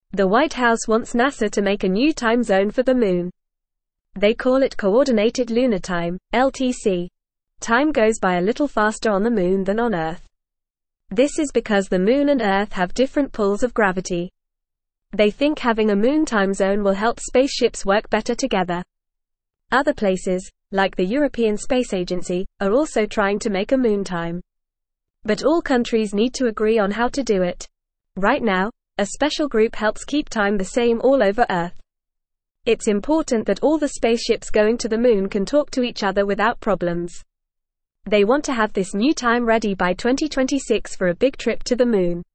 The White House wants NASA to make a new time zone for the moon. They call it Coordinated Lunar Time, LTC. Time goes by a little faster on the moon than on Earth. This is because the moon and Earth have different pulls of gravity. They think having a moon time zone will help spaceships work better together. Other places, like the European Space Agency, are also trying to make a moon time. But all countries need to agree on how to do it. Right now, a special group helps keep time the same all over Earth. It's important that all the spaceships going to the moon can talk to each other without problems. They want to have this new time ready by 2026 for a big trip to the moon.